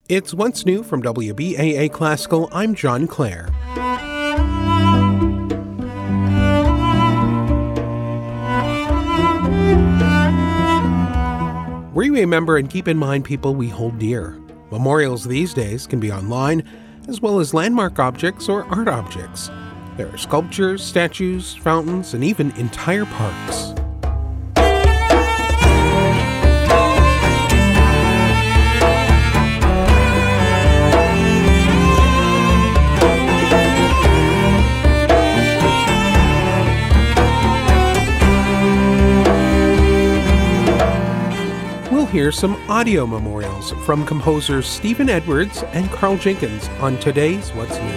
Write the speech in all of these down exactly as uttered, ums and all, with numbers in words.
It's What's New from W B A A Classical. I'm John Clare. We remember and keep in mind people we hold dear. Memorials these days can be online, as well as landmark objects or art objects. There are sculptures, statues, fountains, and even entire parks. Hear some audio memorials from composers Stephen Edwards and Carl Jenkins on today's What's New.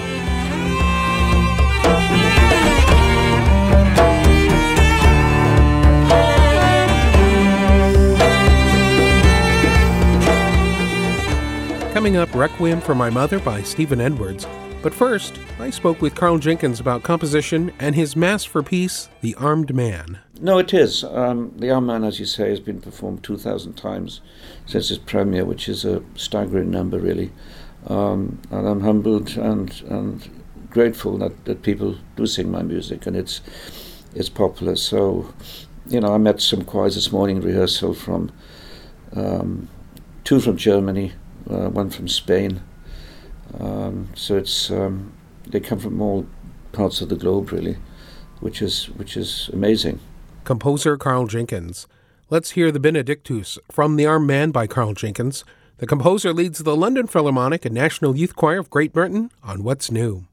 Coming up, Requiem for My Mother by Stephen Edwards. But first, I spoke with Carl Jenkins about composition and his Mass for Peace, The Armed Man. No, it is. Um, the Armed Man, as you say, has been performed two thousand times since its premiere, which is a staggering number, really. Um, and I'm humbled and and grateful that, that people do sing my music, and it's it's popular. So, you know, I met some choirs this morning in rehearsal from um, two from Germany, uh, one from Spain. Um, so it's um, they come from all parts of the globe, really, which is which is amazing. Composer Carl Jenkins. Let's hear the Benedictus from The Armed Man by Carl Jenkins. The composer leads the London Philharmonic and National Youth Choir of Great Britain on What's New.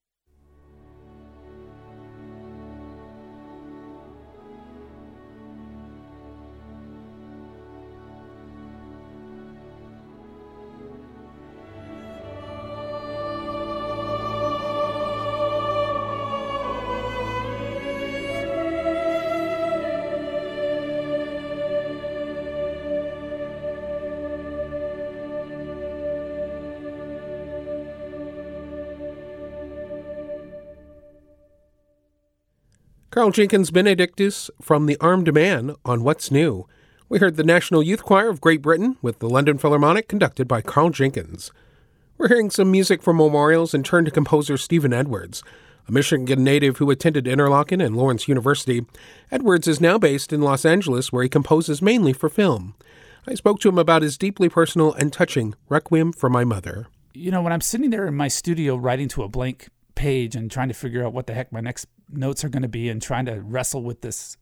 Carl Jenkins' Benedictus from The Armed Man on What's New. We heard the National Youth Choir of Great Britain with the London Philharmonic conducted by Carl Jenkins. We're hearing some music for memorials and turn to composer Stephen Edwards, a Michigan native who attended Interlochen and Lawrence University. Edwards is now based in Los Angeles, where he composes mainly for film. I spoke to him about his deeply personal and touching Requiem for My Mother. You know, when I'm sitting there in my studio writing to a blank page and trying to figure out what the heck my next notes are going to be and trying to wrestle with this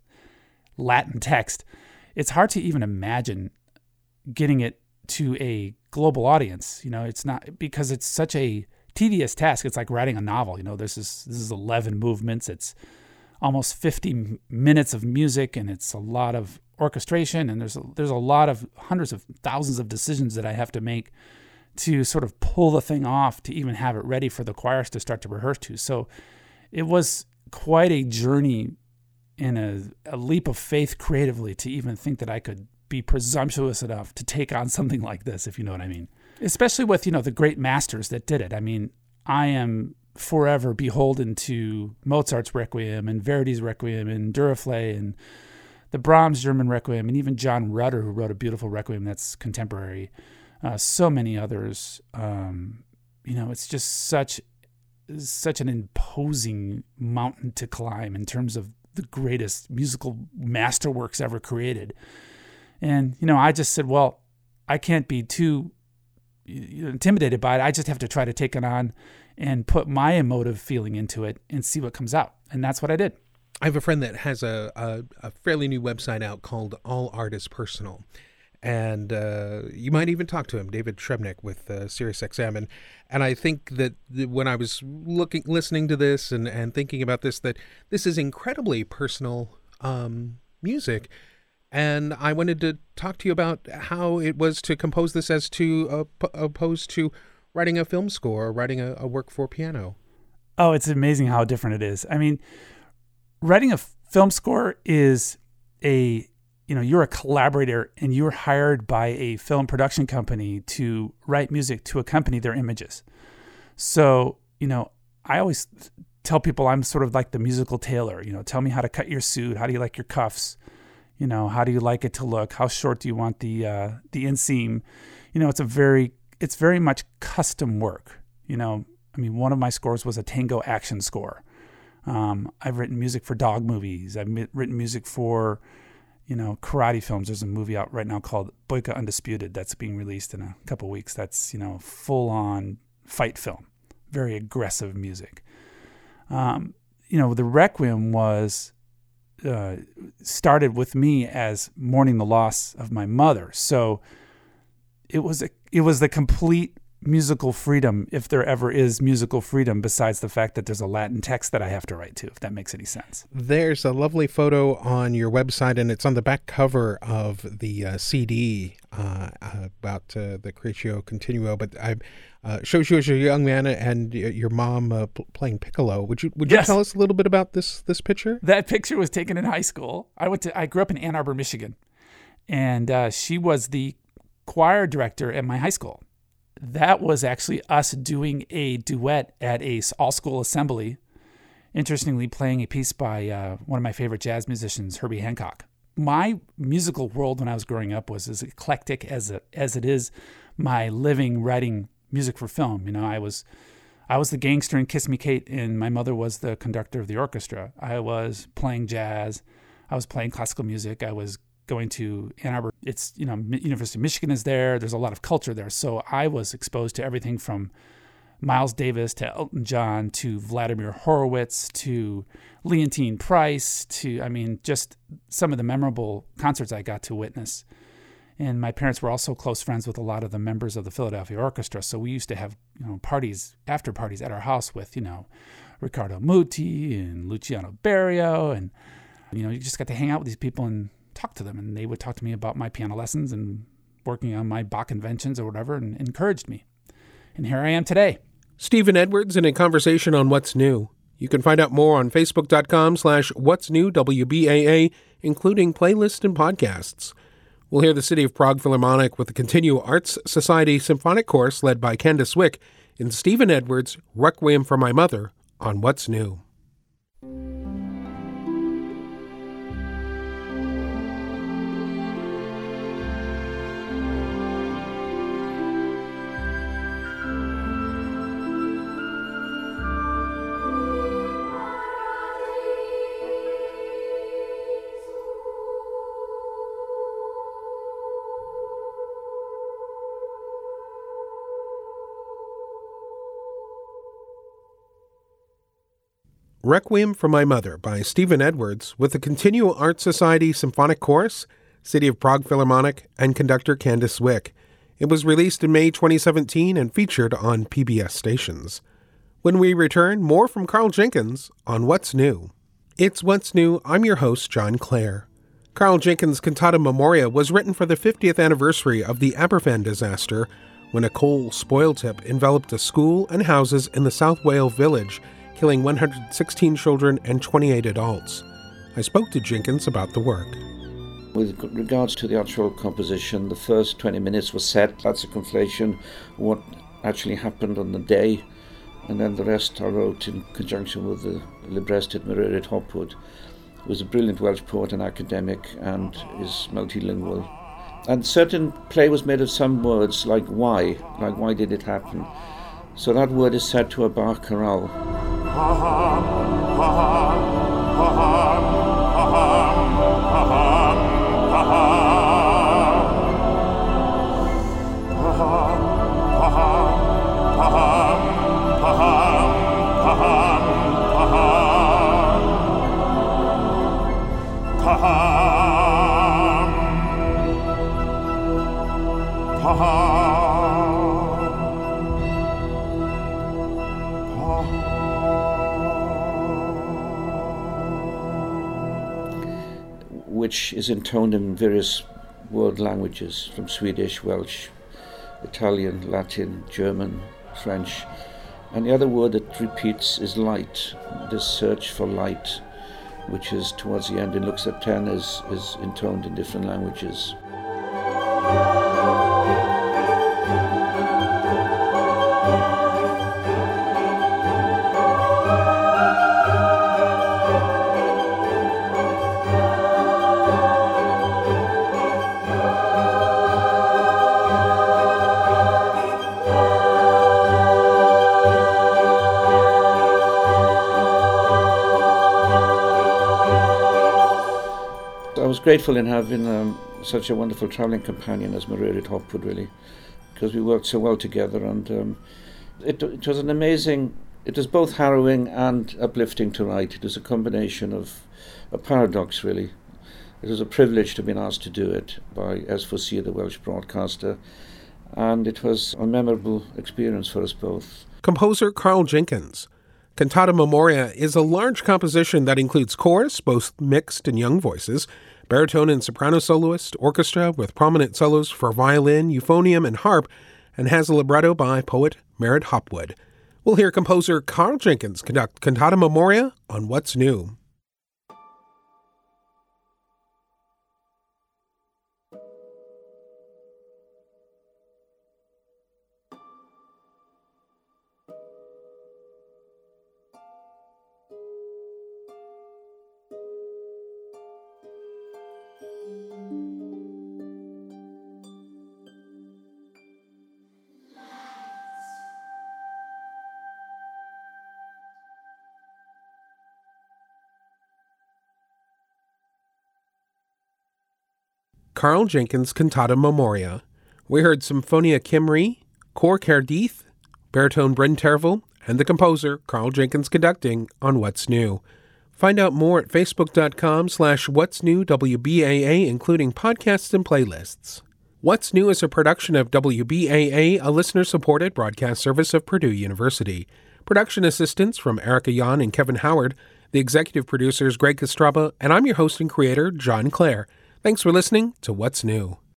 Latin text, it's hard to even imagine getting it to a global audience. You know, it's not, because it's such a tedious task. It's like writing a novel. You know, this is this is eleven movements. It's almost fifty minutes of music, and it's a lot of orchestration, and there's a, there's a lot of hundreds of thousands of decisions that I have to make to sort of pull the thing off to even have it ready for the choirs to start to rehearse to. So it was quite a journey and a, a leap of faith creatively to even think that I could be presumptuous enough to take on something like this, if you know what I mean. Especially with, you know, the great masters that did it. I mean, I am forever beholden to Mozart's Requiem and Verdi's Requiem and Duruflé and the Brahms German Requiem, and even John Rutter, who wrote a beautiful Requiem that's contemporary. Uh, so many others. Um, you know, it's just such such an imposing mountain to climb in terms of the greatest musical masterworks ever created. And, you know, I just said, well, I can't be too intimidated by it. I just have to try to take it on and put my emotive feeling into it and see what comes out. And that's what I did. I have a friend that has a, a, a fairly new website out called All Art is Personal. And uh, you might even talk to him, David Shrebnick with uh, SiriusXM. And, and I think that when I was looking, listening to this and, and thinking about this, that this is incredibly personal um, music. And I wanted to talk to you about how it was to compose this as to uh, opposed to writing a film score or writing a, a work for piano. Oh, it's amazing how different it is. I mean, writing a film score is a... You know, you're a collaborator and you're hired by a film production company to write music to accompany their images. So, you know, I always tell people I'm sort of like the musical tailor. You know, tell me how to cut your suit. How do you like your cuffs? You know, how do you like it to look? How short do you want the uh, the inseam? You know, it's a very it's very much custom work. You know, I mean, one of my scores was a tango action score. Um, I've written music for dog movies. I've mi- written music for, you know, karate films. There's a movie out right now called Boyka Undisputed that's being released in a couple weeks. That's, you know, full-on fight film, very aggressive music. Um, you know, the Requiem was uh, started with me as mourning the loss of my mother. So it was a, it was the complete musical freedom, if there ever is musical freedom, besides the fact that there's a Latin text that I have to write to, if that makes any sense. There's a lovely photo on your website, and it's on the back cover of the uh, C D uh, about uh, the Creatio Continuo, but I uh, shows you as a young man and your mom uh, p- playing piccolo. Would you would you Yes. tell us a little bit about this this picture? That picture was taken in high school. I went to I grew up in Ann Arbor, Michigan, and uh, she was the choir director at my high school. That was actually us doing a duet at a all-school assembly, interestingly playing a piece by uh, one of my favorite jazz musicians, Herbie Hancock. My musical world when I was growing up was as eclectic as it, as it is my living writing music for film. You know, I was I was the gangster in Kiss Me Kate, and my mother was the conductor of the orchestra. I was playing jazz. I was playing classical music. I was going to Ann Arbor. It's, you know, University of Michigan is there. There's a lot of culture there. So I was exposed to everything from Miles Davis to Elton John to Vladimir Horowitz to Leontine Price to, I mean, just some of the memorable concerts I got to witness. And my parents were also close friends with a lot of the members of the Philadelphia Orchestra. So we used to have, you know, parties, after parties at our house with, you know, Riccardo Muti and Luciano Berio. And, you know, you just got to hang out with these people and talk to them, and they would talk to me about my piano lessons and working on my Bach inventions or whatever, and encouraged me. And here I am today. Stephen Edwards in a conversation on What's New. You can find out more on facebook.com slash What's New W B A A, including playlists and podcasts. We'll hear the City of Prague Philharmonic with the Continuo Arts Society Symphonic Chorus led by Candace Wick in Stephen Edwards' Requiem for My Mother on What's New. Requiem for My Mother by Stephen Edwards with the Continuo Arts Society Symphonic Chorus, City of Prague Philharmonic, and conductor Candace Wick. It was released in May twenty seventeen and featured on P B S stations. When we return, more from Carl Jenkins on What's New. It's What's New. I'm your host, John Clare. Carl Jenkins' Cantata Memoria was written for the fiftieth anniversary of the Aberfan disaster, when a coal spoil tip enveloped a school and houses in the South Wales village, killing one hundred sixteen children and twenty-eight adults. I spoke to Jenkins about the work. With regards to the actual composition, the first twenty minutes was set. That's a conflation of what actually happened on the day. And then the rest I wrote in conjunction with the librettist Mairead Hopwood, who was a brilliant Welsh poet and academic and is multilingual. And certain play was made of some words, like why, like why did it happen? So that word is set to a Bach chorale. Which is intoned in various world languages, from Swedish, Welsh, Italian, Latin, German, French. And the other word that repeats is light, this search for light, which is towards the end in Lux Aeterna is, is intoned in different languages. grateful in having um, such a wonderful travelling companion as Mairead Hopwood, really, because we worked so well together, and um, it, it was an amazing, it was both harrowing and uplifting to write. It was a combination of a paradox, really. It was a privilege to have been asked to do it by S four C, the Welsh broadcaster, and it was a memorable experience for us both. Composer Karl Jenkins. Cantata Memoria is a large composition that includes chorus, both mixed and young voices, baritone and soprano soloist, orchestra with prominent solos for violin, euphonium, and harp, and has a libretto by poet Mairead Hopwood. We'll hear composer Karl Jenkins conduct Cantata Memoria on What's New. Karl Jenkins' Cantata Memoria. We heard Symphonia Cymru, Cor Caerdydd, baritone Bryn Terfel, and the composer Karl Jenkins conducting on What's New. Find out more at facebook.com slash What's New W B A A, including podcasts and playlists. What's New is a production of W B A A, a listener-supported broadcast service of Purdue University. Production assistance from Erica Yan and Kevin Howard. The executive producer is Greg Kostraba, and I'm your host and creator, John Clare. Thanks for listening to What's New.